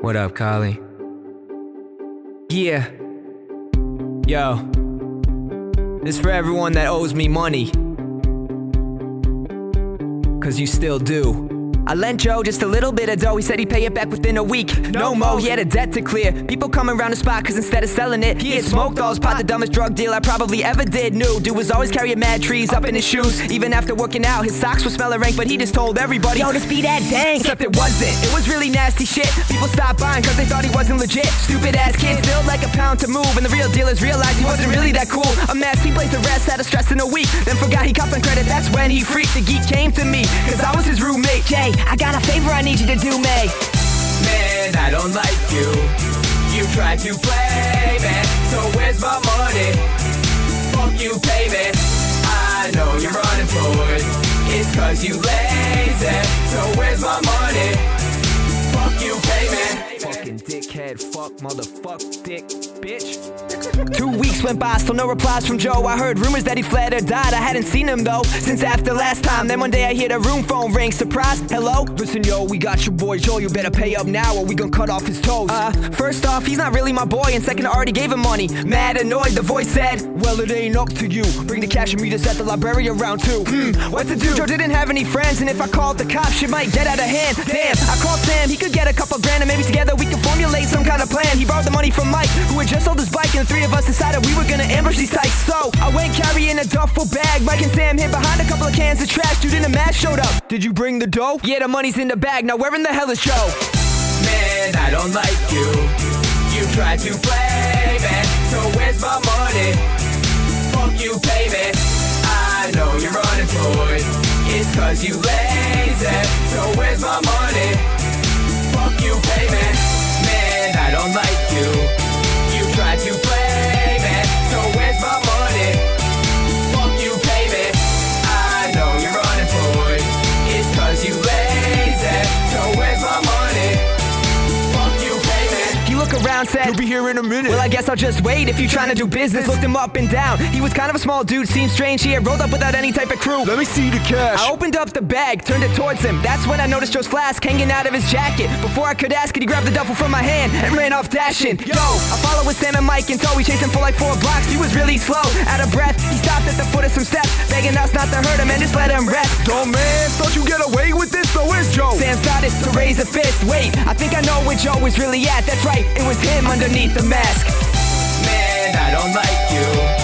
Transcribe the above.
What up, Collie? Yeah. Yo. This for everyone that owes me money. 'Cause you still do. I lent Joe just a little bit of dough. He said he'd pay it back within a week. No mo, he had a debt to clear. People come around the spot cause instead of selling it, he had smoked all his pot. The dumbest drug deal I probably ever did. Knew dude was always carrying mad trees up in his shoes. Even after working out, his socks were smelling rank, but he just told everybody, yo, this be that dank. Except it wasn't. It was really nasty shit. People stopped buying cause they thought he wasn't legit. Stupid ass kids built like a pound to move, and the real dealers realized he wasn't really that cool. A mess, he placed the rest, had a stress in a week. Then forgot he copped on credit, that's when he freaked. The geek came to me, cause I was his roommate. Jay, I got a favor I need you to do, May. Man, I don't like you. You tried to play me, so where's my money? Fuck you, pay me. I know you're unemployed. It's cause you lazy, so where's my money? Fuck you, pay me. Fucking dickhead, fuck, motherfuck, dick, bitch. 2 weeks went by, still no replies from Joe. I heard rumors that he fled or died. I hadn't seen him though since after last time. Then one day I hear the room phone ring. Surprise, hello? Listen yo, we got your boy Joe. You better pay up now or we gon' cut off his toes. First off, he's not really my boy, and second, I already gave him money. Mad annoyed, the voice said, well, it ain't up to you. Bring the cash and meet us at the library around 2. What to do? Joe didn't have any friends, and if I called the cops, shit might get out of hand. Damn, I called Sam, he could get a couple grand, and maybe together we could formulate some kind of plan. He borrowed the money from Mike, who had just sold his bike, and the 3 of us decided we were gonna ambush these types. So I went carrying a duffel bag. Mike and Sam hid behind a couple of cans of trash. Dude in the mask showed up. Did you bring the dough? Yeah, the money's in the bag. Now where in the hell is Joe? Man, I don't like you. You tried to play me, so where's my money? Fuck you, pay me. I know you're unemployed. It's cause you lazy, so where's my money? Fuck you, pay me. Man, I don't like you. You tried to play me, so where's my money? Fuck you, pay me. I know you're unemployed. It's cause you lazy, so where's my money? Fuck you, pay me. He looked around, said, you'll be here in a minute. Well, I guess I'll just wait if you're trying to do business. Looked him up and down. He was kind of a small dude, seemed strange. He had rolled up without any type of crew. Let me see the cash. I opened up the bag, turned it towards him. That's when I noticed Joe's flask hanging out of his jacket. Before I could ask it, he grabbed the duffel from my hand and ran off dashing. Yo, I followed with Sam and Mike in tow. We chased him for like 4 blocks. He was really slow, out of breath. He stopped at the foot of some steps, begging us not to hurt him and just let him rest. Dumb man, thought you get away with this? So where's Joe? Sam started to raise a fist. Wait, I think I know where Joe was really at. That's right, it was him underneath the mask. Man, I don't like you.